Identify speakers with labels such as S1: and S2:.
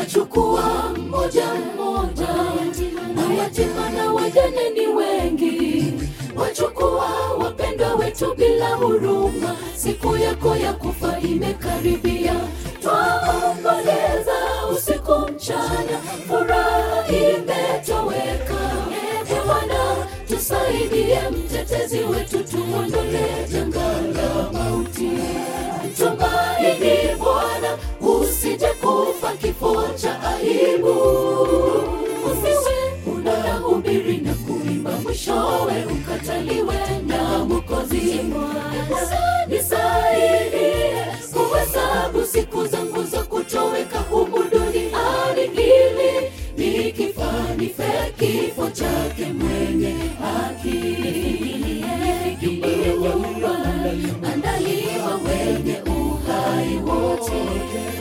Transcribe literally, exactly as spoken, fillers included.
S1: wachukua mmoja mmoja, mayatima na wajane ni wengi, wachukua wapendwa wetu bila huruma. Siku yako ya kufa imekaribia, twaomboleza usiku mchana, furaha imetoweka. Ee Bwana tusaidie, mtetezi wetu, tuondolee janga la mauti. Tumaini Bwana, usije kufa kifo cha aibu. Usiwe unahubiri na kuimba, mwishowe ukataliwe na Mwokozi. Nisaidie kuhesabu siku zangu za kutoweka humu duniani, ili nikifa nife kifo chake mwenye haki. Nyumba andaliwa wenye uhai wote,